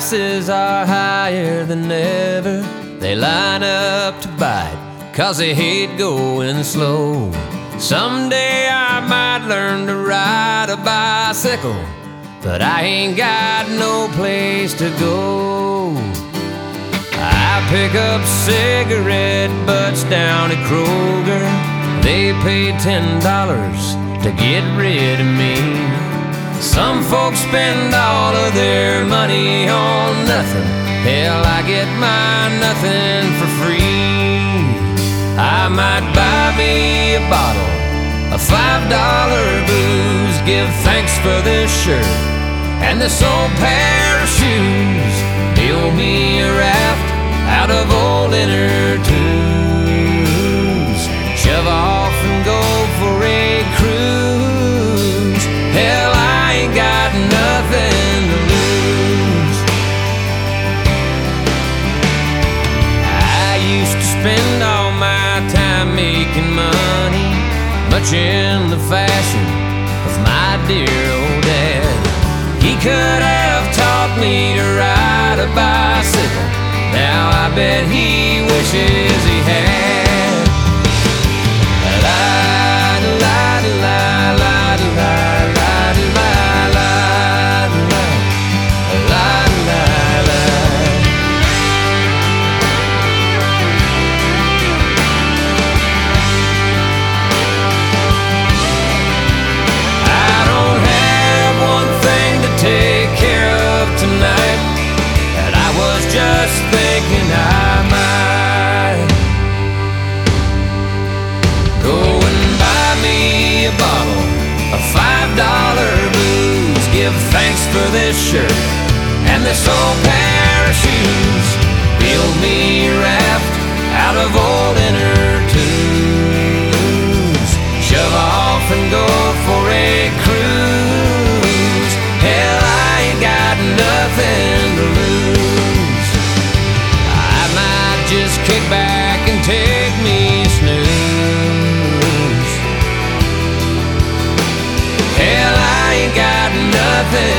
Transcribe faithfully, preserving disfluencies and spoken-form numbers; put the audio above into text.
prices are higher than ever. They line up to buy it 'cause they hate going slow. Someday I might learn to ride a bicycle, but I ain't got no place to go. I pick up cigarette butts down at Kroger. They pay ten dollars to get rid of me. Some folks spend all of their money on nothing. Hell, I get my nothing for free. I might buy me a bottle of five dollar booze, give thanks for this shirt and this old pair of shoes, build me a raft out of old inner tubes, shove off and go for a cruise. Hell, I ain't got nothing to lose. I used to spend all my time making money, much in the fashion of my dear old dad. He could have taught me to ride a bicycle. Now I bet he wishes he had. La la la la la la la la la la la la la. I don't have one thing to take care of tonight, and I was just thinking I might go and buy me a bottle of five dollar booze, give thanks for this shirt and this old pair of shoes, build me a raft out of old inner tubes, shove off and go for a cruise. Hell, I ain't got nothing to lose. I might just kick back and take me a snooze. Hell, I ain't got nothing